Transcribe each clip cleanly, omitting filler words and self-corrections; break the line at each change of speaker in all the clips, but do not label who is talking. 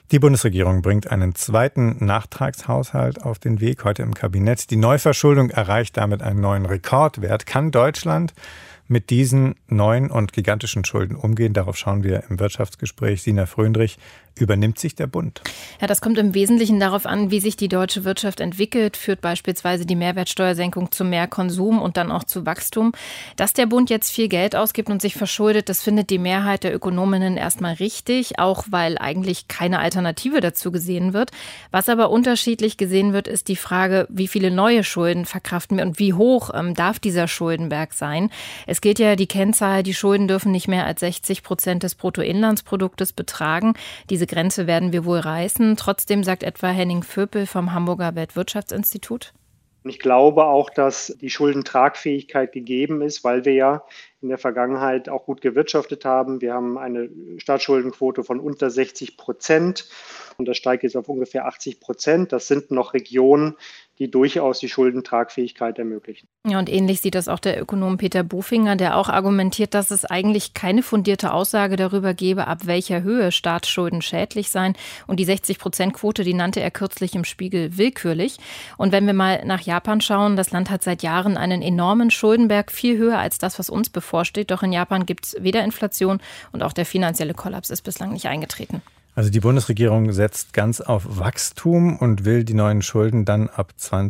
Die Bundesregierung bringt einen zweiten Nachtragshaushalt auf den Weg, heute im Kabinett. Die Neuverschuldung erreicht damit einen neuen Rekordwert. Kann Deutschland mit diesen neuen und gigantischen Schulden umgehen? Darauf schauen wir im Wirtschaftsgespräch. Sina Fröndrich, übernimmt sich der Bund?
Ja, das kommt im Wesentlichen darauf an, wie sich die deutsche Wirtschaft entwickelt. Führt beispielsweise die Mehrwertsteuersenkung zu mehr Konsum und dann auch zu Wachstum. Dass der Bund jetzt viel Geld ausgibt und sich verschuldet, das findet die Mehrheit der Ökonominnen erstmal richtig, auch weil eigentlich keine Alternative dazu gesehen wird. Was aber unterschiedlich gesehen wird, ist die Frage, wie viele neue Schulden verkraften wir und wie hoch darf dieser Schuldenberg sein? Es gilt ja die Kennzahl, die Schulden dürfen nicht mehr als 60% des Bruttoinlandsproduktes betragen. Diese Grenze werden wir wohl reißen. Trotzdem sagt etwa Henning Vöpel vom Hamburger Weltwirtschaftsinstitut.
Ich glaube auch, dass die Schuldentragfähigkeit gegeben ist, weil wir ja in der Vergangenheit auch gut gewirtschaftet haben. Wir haben eine Staatsschuldenquote von unter 60% und das steigt jetzt auf ungefähr 80%. Das sind noch Regionen, die durchaus die Schuldentragfähigkeit ermöglichen.
Ja, und ähnlich sieht das auch der Ökonom Peter Bofinger, der auch argumentiert, dass es eigentlich keine fundierte Aussage darüber gebe, ab welcher Höhe Staatsschulden schädlich seien. Und die 60%-Quote, die nannte er kürzlich im Spiegel willkürlich. Und wenn wir mal nach Japan schauen, das Land hat seit Jahren einen enormen Schuldenberg, viel höher als das, was uns bevorsteht. Doch in Japan gibt es weder Inflation und auch der finanzielle Kollaps ist bislang nicht eingetreten.
Also die Bundesregierung setzt ganz auf Wachstum und will die neuen Schulden dann ab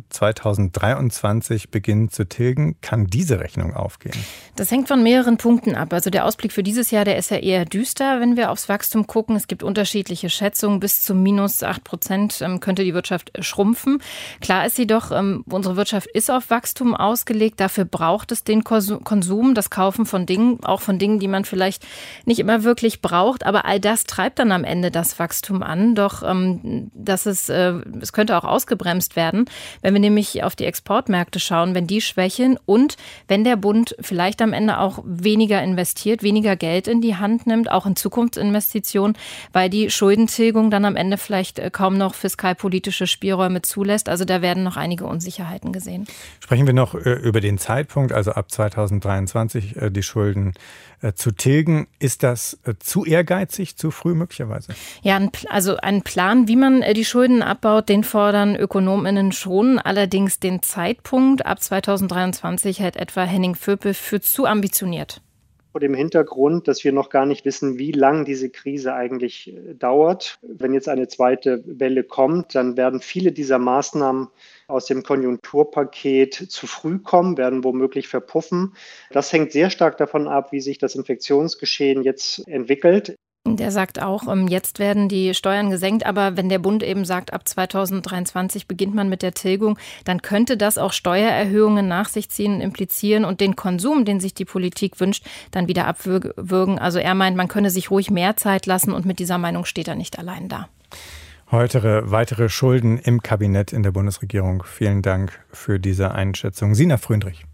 2023 beginnen zu tilgen. Kann diese Rechnung aufgehen?
Das hängt von mehreren Punkten ab. Also der Ausblick für dieses Jahr, der ist ja eher düster, wenn wir aufs Wachstum gucken. Es gibt unterschiedliche Schätzungen. Bis zu minus 8% könnte die Wirtschaft schrumpfen. Klar ist jedoch, unsere Wirtschaft ist auf Wachstum ausgelegt. Dafür braucht es den Konsum, das Kaufen von Dingen, auch von Dingen, die man vielleicht nicht immer wirklich braucht. Aber all das treibt dann am Ende das Wachstum an, doch es könnte auch ausgebremst werden, wenn wir nämlich auf die Exportmärkte schauen, wenn die schwächeln und wenn der Bund vielleicht am Ende auch weniger investiert, weniger Geld in die Hand nimmt, auch in Zukunftsinvestitionen, weil die Schuldentilgung dann am Ende vielleicht kaum noch fiskalpolitische Spielräume zulässt. Also da werden noch einige Unsicherheiten gesehen.
Sprechen wir noch über den Zeitpunkt, also ab 2023 die Schulden zu tilgen. Ist das zu ehrgeizig, zu früh möglicherweise?
Ja, also ein Plan, wie man die Schulden abbaut, den fordern ÖkonomInnen schon. Allerdings den Zeitpunkt ab 2023 hält etwa Henning Vöpel für zu ambitioniert.
Vor dem Hintergrund, dass wir noch gar nicht wissen, wie lang diese Krise eigentlich dauert. Wenn jetzt eine zweite Welle kommt, dann werden viele dieser Maßnahmen aus dem Konjunkturpaket zu früh kommen, werden womöglich verpuffen. Das hängt sehr stark davon ab, wie sich das Infektionsgeschehen jetzt entwickelt.
Der sagt auch, jetzt werden die Steuern gesenkt, aber wenn der Bund eben sagt, ab 2023 beginnt man mit der Tilgung, dann könnte das auch Steuererhöhungen nach sich ziehen, implizieren und den Konsum, den sich die Politik wünscht, dann wieder abwürgen. Also er meint, man könne sich ruhig mehr Zeit lassen und mit dieser Meinung steht er nicht allein da.
Heute weitere Schulden im Kabinett in der Bundesregierung. Vielen Dank für diese Einschätzung. Sina Fröndrich.